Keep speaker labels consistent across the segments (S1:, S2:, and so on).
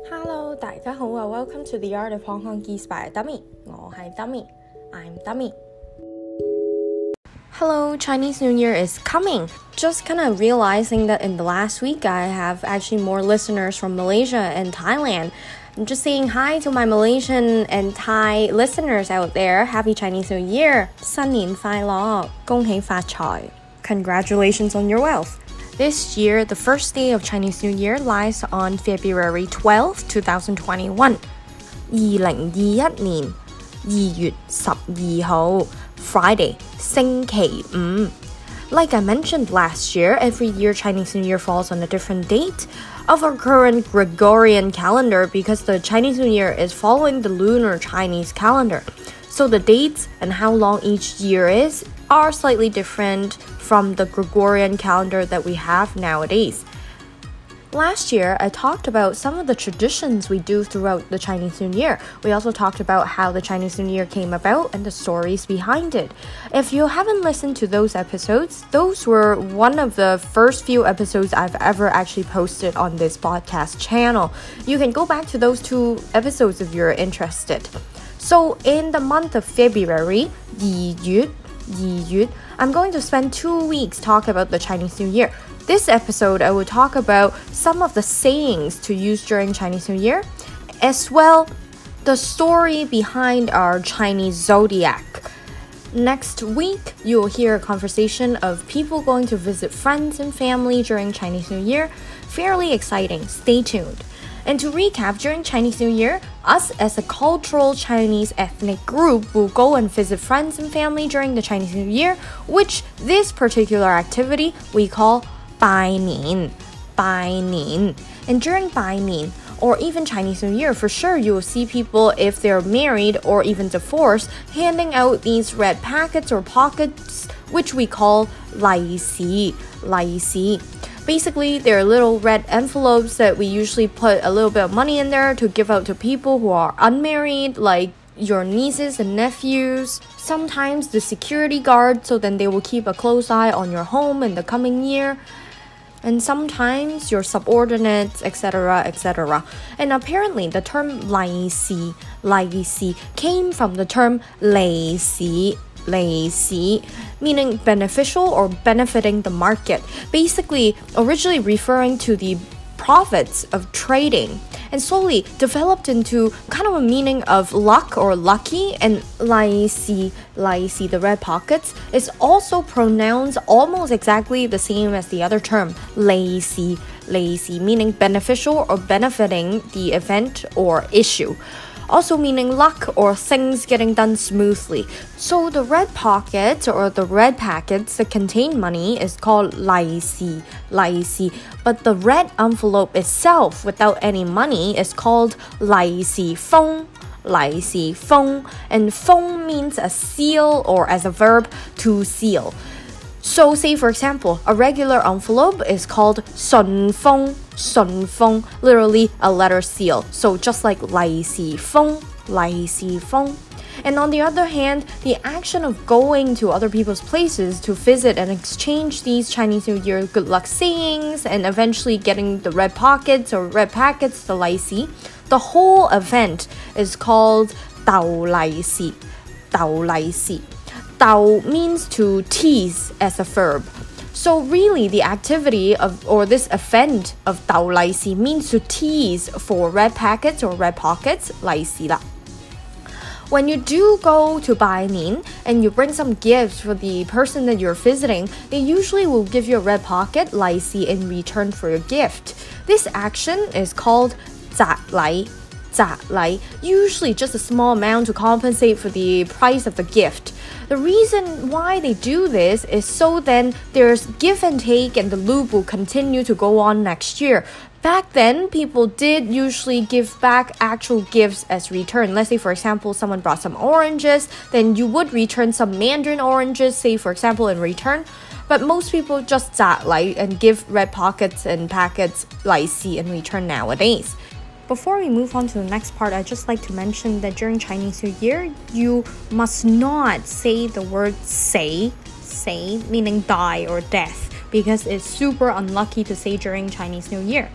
S1: Hello， 大家好啊 ！Welcome to the Art of Hong Kong Geese by Dummy。我係 Dummy，I'm Dummy。Hello, Chinese New Year is coming. Just kind of realizing that in the last week, I have actually more listeners from Malaysia and Thailand. I'm just saying hi to my Malaysian and Thai listeners out there. Happy Chinese New Year. 新年快樂，恭喜發財。Congratulations on your wealth.This year, the first day of Chinese New Year lies on February 12, 2021. 2021年2月12號 Friday, 星期五 Like I mentioned last year, every year Chinese New Year falls on a different date of our current Gregorian calendar because the Chinese New Year is following the lunar Chinese calendar. So the dates and how long each year is are slightly different from the Gregorian calendar that we have nowadays. Last year, I talked about some of the traditions we do throughout the Chinese New Year. We also talked about how the Chinese New Year came about and the stories behind it. If you haven't listened to those episodes, those were one of the first few episodes I've ever actually posted on this podcast channel. You can go back to those two episodes if you're interested. So in the month of February, 2月, I'm going to spend 2 weeks talking about the Chinese New Year. This episode, I will talk about some of the sayings to use during Chinese New Year, as well the story behind our Chinese zodiac. Next week, you'll hear a conversation of people going to visit friends and family during Chinese New Year. Fairly exciting. Stay tuned. And to recap, during Chinese New Year, us as a cultural Chinese ethnic group will go and visit friends and family during the Chinese New Year, which this particular activity we call 拜年. And during 拜年, or even Chinese New Year, for sure you will see people, if they're married or even divorced, handing out these red packets or pockets, which we call 利是. Basically, they're little red envelopes that we usually put a little bit of money in there to give out to people who are unmarried, like your nieces and nephews. Sometimes the security guard, so then they will keep a close eye on your home in the coming year. And sometimes your subordinates, etc., etc. And apparently, the term 利是 came from the term 利是, meaning beneficial or benefiting the market. Basically, originally referring to the profits of trading, and slowly developed into kind of a meaning of luck or lucky. And 利是, the red pockets, is also pronounced almost exactly the same as the other term, 利是, meaning beneficial or benefiting the event or issue. Also meaning luck or things getting done smoothly. So the red pockets or the red packets that contain money is called 利是, but the red envelope itself without any money is called 利是封, and 封 means a seal, or as a verb, to seal. So say for example, a regular envelope is called 順封, literally a letter seal. So just like 利是封. And on the other hand, the action of going to other people's places to visit and exchange these Chinese New Year good luck sayings and eventually getting the red pockets or red packets, the 利是, the whole event is called 逗利是. Dao means to tease as a verb. So really the activity of, or this event of 逗利是 means to tease for red packets or red pockets, 利是啦. When you do go to 拜年 and you bring some gifts for the person that you're visiting, they usually will give you a red pocket, 利是, in return for your gift. This action is called 擇禮, usually just a small amount to compensate for the price of the gift. The reason why they do this is so then there's give and take and the loop will continue to go on next year. Back then, people did usually give back actual gifts as return. Let's say, for example, someone brought some oranges, then you would return some mandarin oranges, say, for example, in return. But most people just 擇禮 and give red pockets and packets 利是 in return nowadays. Before we move on to the next part, I'd just like to mention that during Chinese New Year, you must not say the word say, meaning die or death, because it's super unlucky to say during Chinese New Year.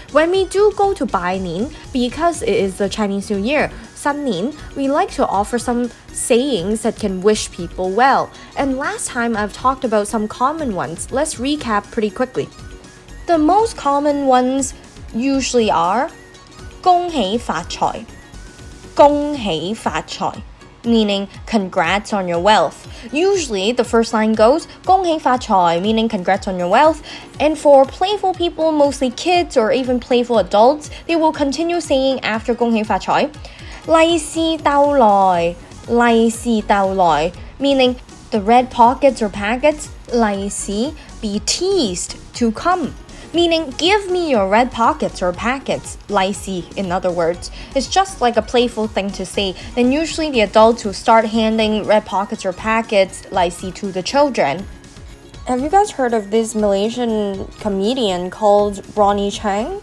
S1: When we do go to 拜年, because it is the Chinese New Year, 新年, we like to offer some sayings that can wish people well. And last time I've talked about some common ones. Let's recap pretty quickly. The most common ones usually are 恭喜發財, 恭喜發財, meaning congrats on your wealth. Usually the first line goes 恭喜發財, meaning congrats on your wealth. And for playful people, mostly kids or even playful adults, they will continue saying after 恭喜發財, 利是逗來, 利是逗來, meaning the red pockets or packets, 利是, be teased to come. Meaning, give me your red pockets or packets, 利是, in other words. It's just like a playful thing to say. Then usually the adults will start handing red pockets or packets, 利是, to the children. Have you guys heard of this Malaysian comedian called Ronnie Chang?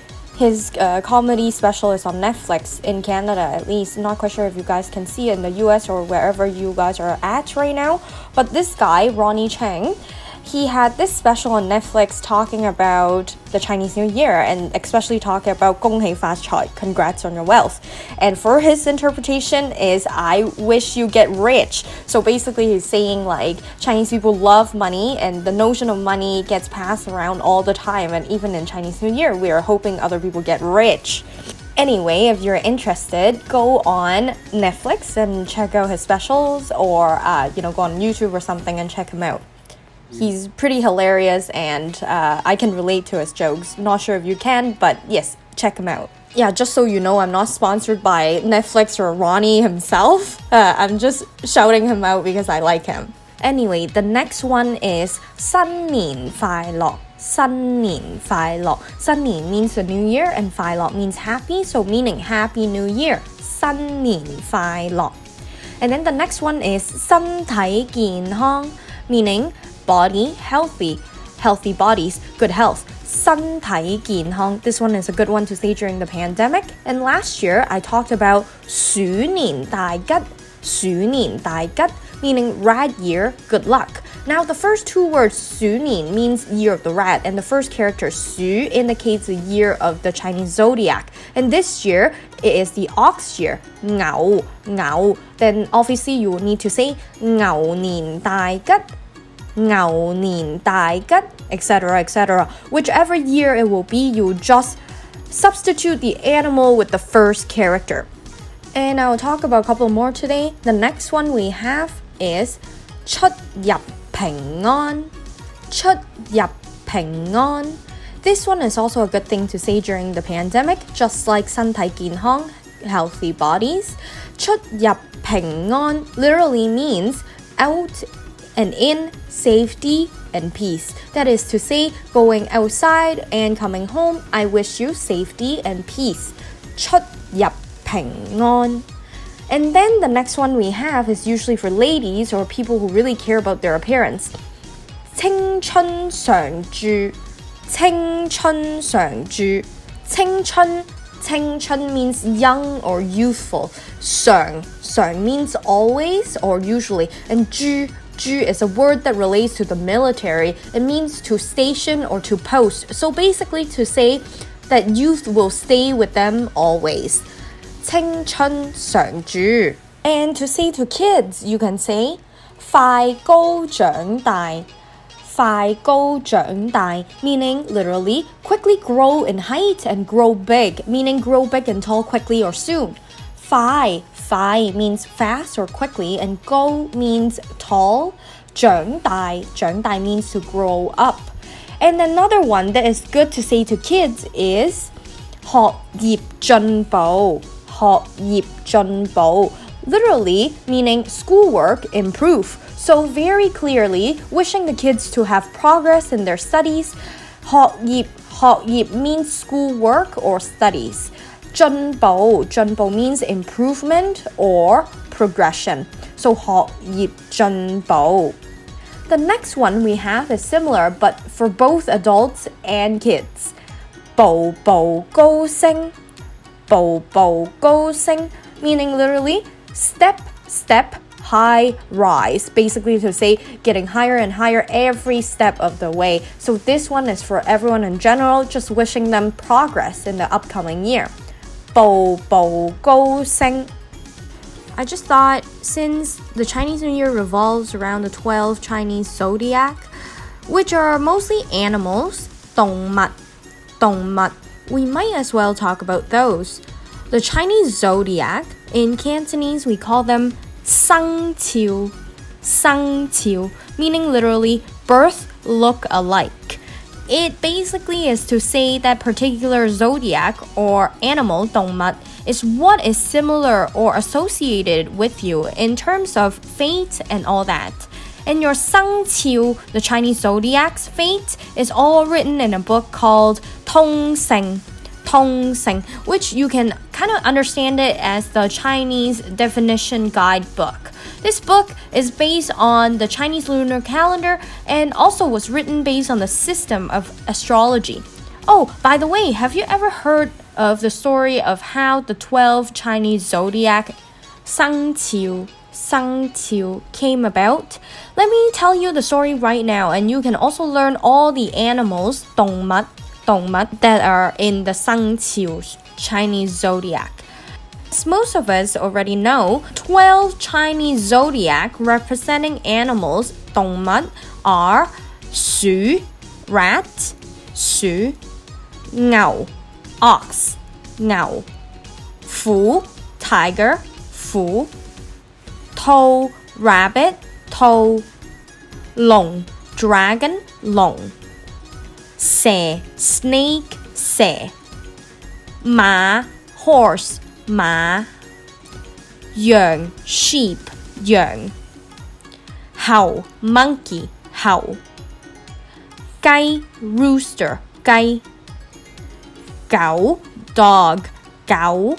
S1: His comedy special is on Netflix, in Canada at least. Not quite sure if you guys can see it in the US or wherever you guys are at right now. But this guy, Ronnie Chang, he had this special on Netflix talking about the Chinese New Year and especially talking about 恭喜發財, congrats on your wealth. And for his interpretation is I wish you get rich. So basically he's saying like Chinese people love money and the notion of money gets passed around all the time. And even in Chinese New Year, we are hoping other people get rich. Anyway, if you're interested, go on Netflix and check out his specials or, go on YouTube or something and check him out. He's pretty hilarious and I can relate to his jokes. Not sure if you can, but yes, check him out. Yeah, just so you know, I'm not sponsored by Netflix or Ronnie himself. I'm just shouting him out because I like him. Anyway, the next one is 新年快樂. 新年快樂. 新年 means the new year and 快樂 means happy, so meaning happy new year. 新年快樂. And then the next one is 身體健康, meaning body healthy, healthy bodies, good health. 身體健康. This one is a good one to say during the pandemic. And last year I talked about 鼠年大吉, 鼠年大吉, meaning rat year, good luck. Now the first two words 鼠年 means year of the rat, and the first character 鼠 indicates the year of the Chinese zodiac. And this year it is the ox year, 牛, 牛. Then obviously you will need to say 牛年大吉, 牛年大吉, etc., etc. Whichever year it will be, you just substitute the animal with the first character. And I'll talk about a couple more today. The next one we have is 出入平安. 出入平安. This one is also a good thing to say during the pandemic, just like 身體健康, healthy bodies. 出入平安 literally means out and in, safety and peace. That is to say, going outside and coming home, I wish you safety and peace. 出入平安. And then the next one we have is usually for ladies or people who really care about their appearance. 青春常駐. 青春常駐. 青春, 青春 means young or youthful. 常 means always or usually. And 駐 is a word that relates to the military. It means to station or to post. So basically to say that youth will stay with them always. 青春常駐. And to say to kids, you can say 快高長大. 快高長大, meaning literally quickly grow in height and grow big, meaning grow big and tall quickly or soon. 快 means fast or quickly, and 高 means tall. 長大 means to grow up. And another one that is good to say to kids is 學業進步. 學業進步, literally meaning schoolwork improve. So very clearly, wishing the kids to have progress in their studies. 學業means schoolwork or studies. 進步 means improvement or progression. So 學業進步. The next one we have is similar, but for both adults and kids. 步步高升. 步步高升, meaning literally step high rise, basically to say getting higher and higher every step of the way. So this one is for everyone in general, just wishing them progress in the upcoming year. 步步高升. I just thought, since the Chinese New Year revolves around the 12 Chinese zodiac, which are mostly animals, 動物, we might as well talk about those. The Chinese zodiac, in Cantonese we call them 生肖, meaning literally birth look alike. It basically is to say that particular zodiac or animal, 動物, is what is similar or associated with you in terms of fate and all that. And your 生肖, the Chinese zodiac's fate, is all written in a book called 通勝, which you can kind of understand it as the Chinese definition guidebook. This book is based on the Chinese lunar calendar and also was written based on the system of astrology. Oh, by the way, have you ever heard of the story of how the 12 Chinese zodiac 生肖 came about? Let me tell you the story right now, and you can also learn all the animals 動物 that are in the 生肖 Chinese zodiac. As most of us already know, 12 Chinese zodiac representing animals 動物 are 鼠 rat 鼠 牛 ox 牛 虎 tiger 虎 兔 rabbit 兔 龍 dragon 龍 蛇 snake 蛇 馬 horse 馬 羊 sheep 羊 猴 monkey 猴 雞 rooster 雞 狗 dog 狗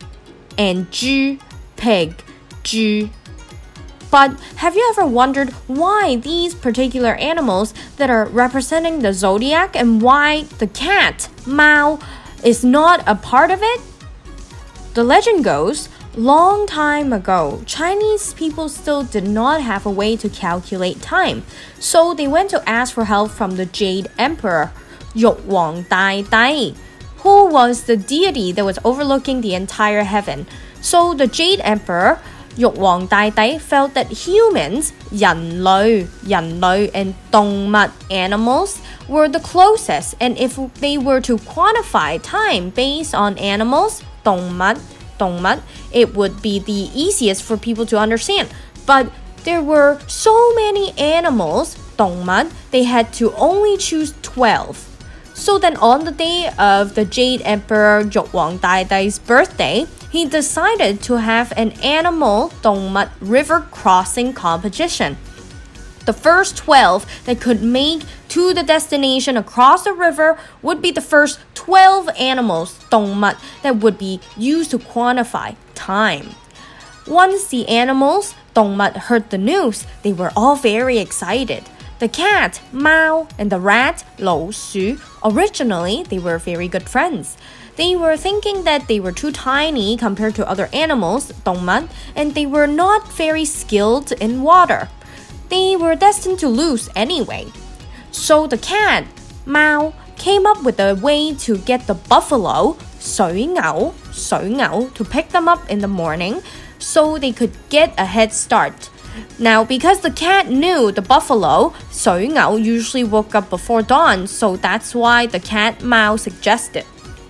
S1: and 豬 pig 豬. But have you ever wondered why these particular animals that are representing the zodiac and why the cat, Mao, is not a part of it? The legend goes, long time ago, Chinese people still did not have a way to calculate time, so they went to ask for help from the Jade Emperor, 玉皇大帝, who was the deity that was overlooking the entire heaven. So the Jade Emperor, 玉皇大帝, felt that humans, 人類 and 動物 animals were the closest, and if they were to quantify time based on animals, 動物, it would be the easiest for people to understand. But there were so many animals, 動物, they had to only choose 12. So then on the day of the Jade Emperor 玉皇大帝's birthday, he decided to have an animal 動物 river crossing competition. The first 12 that could make to the destination across the river would be the first 12 animals 動物 that would be used to quantify time. Once the animals 動物 heard the news, they were all very excited. The cat, Mao, and the rat, 老鼠, originally they were very good friends. They were thinking that they were too tiny compared to other animals, 動物, and they were not very skilled in water. They were destined to lose anyway. So the cat, Mao, came up with a way to get the buffalo, 水牛, to pick them up in the morning so they could get a head start. Now, because the cat knew the buffalo, 水牛, usually woke up before dawn, so that's why the cat Mao suggested.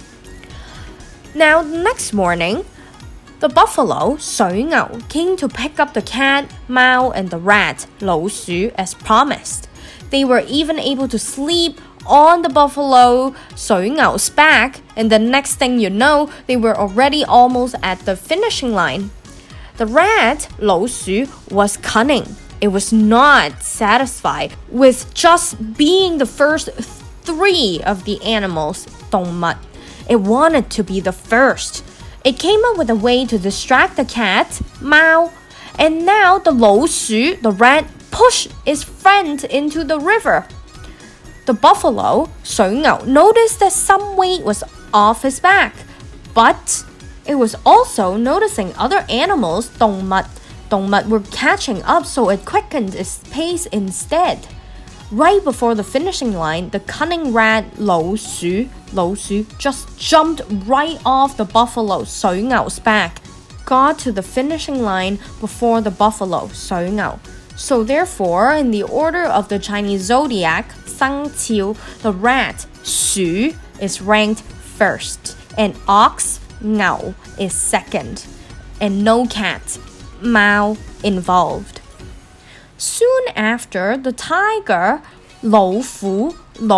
S1: Now, the next morning, the buffalo, 水牛, came to pick up the cat, Mao, and the rat, 老鼠, as promised. They were even able to sleep on the buffalo, 水牛's back, and the next thing you know, they were already almost at the finishing line. The rat, 老鼠, was cunning. It was not satisfied with just being the first 3 of the animals, 動物. It wanted to be the first. It came up with a way to distract the cat, Mao, and now the 老鼠, the rat, pushed its friend into the river. The buffalo, 水牛, noticed that some weight was off his back, but it was also noticing other animals, 動物, 动物 were catching up, so it quickened its pace instead. Right before the finishing line, the cunning rat 老鼠 just jumped right off the buffalo 水牛's back, got to the finishing line before the buffalo 水牛. So therefore, in the order of the Chinese zodiac, 生肖, the rat 鼠 is ranked first, and ox 牛 is second, and no cat 貓 involved. Soon after, the tiger 老虎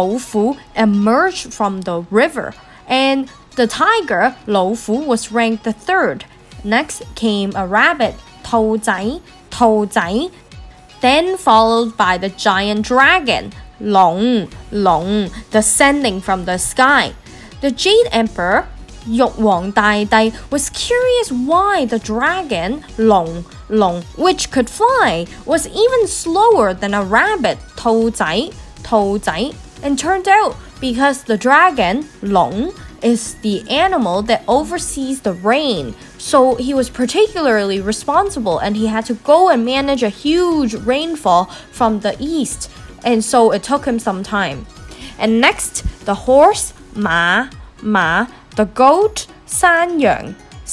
S1: emerged from the river, and the tiger 老虎 was ranked the third. Next came a rabbit 兔仔, then followed by the giant dragon 龍 descending from the sky. The Jade Emperor 玉皇大帝 was curious why the dragon 龍 which could fly, was even slower than a rabbit 兔仔, and turned out because the dragon 龍 is the animal that oversees the rain, so he was particularly responsible, and he had to go and manage a huge rainfall from the east, and so it took him some time. And next, the horse 馬 the goat 山羊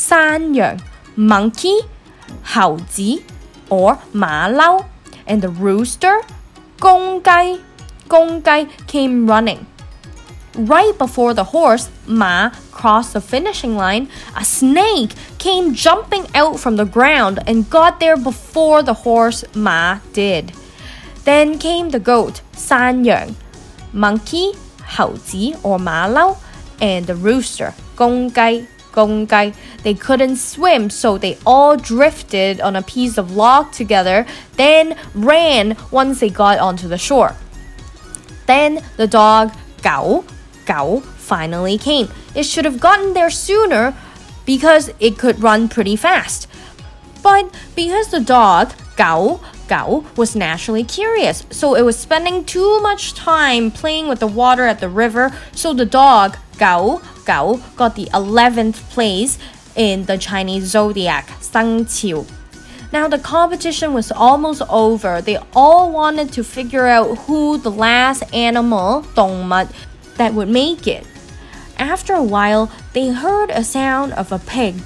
S1: monkey 猴子 or 馬騮, and the rooster 公雞 came running. Right before the horse 馬 crossed the finishing line, a snake came jumping out from the ground and got there before the horse 馬 did. Then came the goat 山羊 monkey 猴子 or 馬騮, and the rooster 公雞. They couldn't swim, so they all drifted on a piece of log together, then ran once they got onto the shore. Then the dog 狗 finally came. It should have gotten there sooner because it could run pretty fast. But because the dog 狗 was naturally curious, so it was spending too much time playing with the water at the river, so the dog 狗 got the 11th place in the Chinese zodiac 生肖. Now the competition was almost over. They all wanted to figure out who the last animal 动物 that would make it. After a while, they heard a sound of a pig.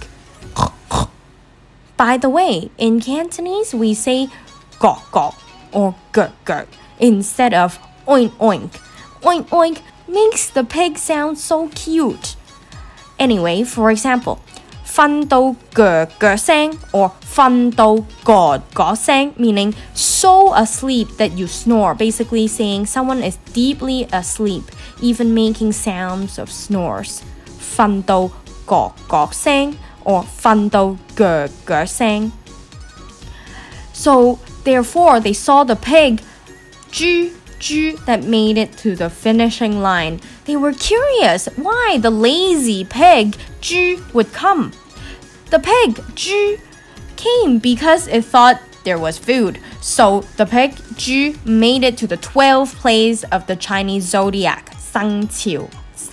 S1: By the way, in Cantonese, we say 咯咯 or 咯咯 instead of oink oink. Oink oink makes the pig sound so cute. Anyway, for example, 瞓到咯咯聲 or 瞓到咯咯聲, meaning so asleep that you snore, basically saying someone is deeply asleep, even making sounds of snores. 瞓到咯咯聲 or 瞓到咯咯聲. So, therefore, they saw the pig 豬 that made it to the finishing line. They were curious why the lazy pig 豬 would come. The pig 豬 came because it thought there was food. So the pig 豬 made it to the 12th place of the Chinese zodiac 生肖.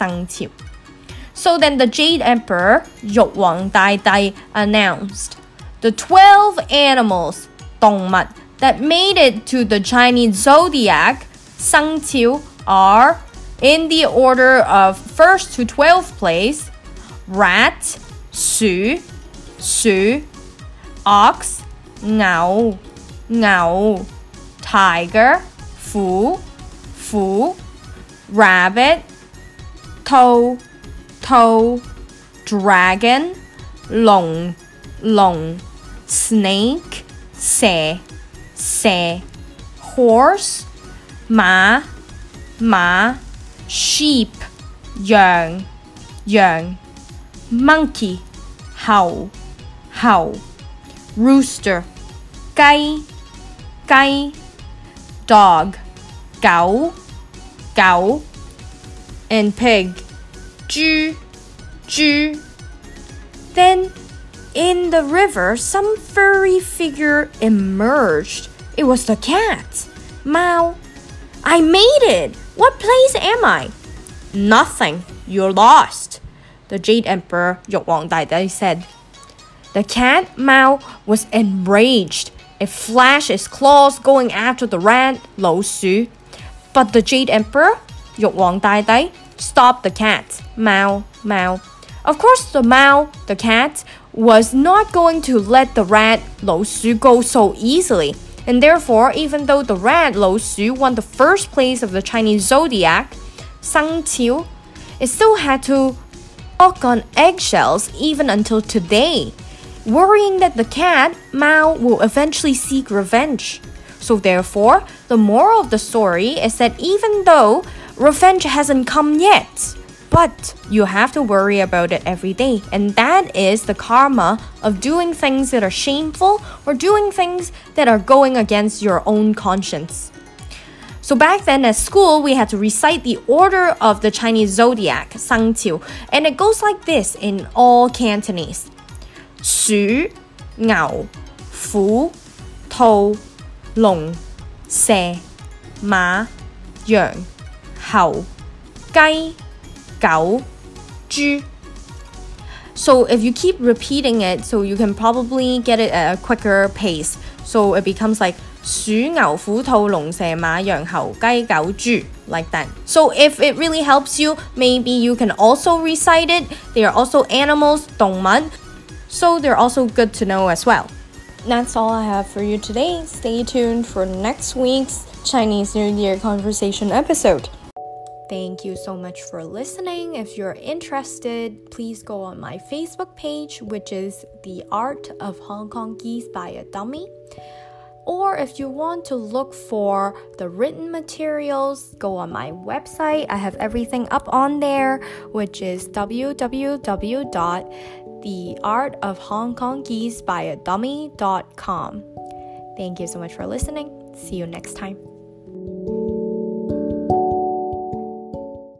S1: So then the Jade Emperor 玉皇大帝 announced the 12 animals 動物 that made it to the Chinese zodiac 生肖 are, in the order of 1st to 12th place, rat 鼠 ox 牛 tiger 虎 rabbit 兔 dragon 龍 snake 蛇 horse 馬 sheep 羊 monkey 猴 rooster 雞 dog 狗 and pig 豬 Then in the river, some furry figure emerged. It was the cat. Mao. I made it! What place am I? Nothing. You're lost, the Jade Emperor 玉皇大帝 said. The cat Mao was enraged. It flashed its claws going after the rat 老鼠. But the Jade Emperor, 玉皇大帝, stopped the cat, Mao. Of course, the cat, was not going to let the rat 老鼠 go so easily. And therefore, even though the rat 老鼠 won the first place of the Chinese zodiac, 生肖, it still had to walk on eggshells even until today, worrying that the cat, Mao, will eventually seek revenge. So therefore, the moral of the story is that even though revenge hasn't come yet, but you have to worry about it every day. And that is the karma of doing things that are shameful or doing things that are going against your own conscience. So back then at school, we had to recite the order of the Chinese zodiac, 生肖, and it goes like this in all Cantonese. 鼠、牛、虎、兔、龍、蛇、馬、羊、猴、雞、狗、豬. So if you keep repeating it, so you can probably get it at a quicker pace. So it becomes like 鼠、牛、虎、兔、龍、蛇、馬、羊、猴、雞、狗、豬, like that. So if it really helps you, maybe you can also recite it. They are also animals, 動物. So they're also good to know as well. That's all I have for you today. Stay tuned for next week's Chinese New Year conversation episode. Thank you so much for listening. If you're interested, please go on my Facebook page, which is The Art of Hong Kong Geese by a Dummy. Or if you want to look for the written materials, go on my website. I have everything up on there, which is www.theartofhongkonggeesebyadummy.com. Thank you so much for listening. See you next time.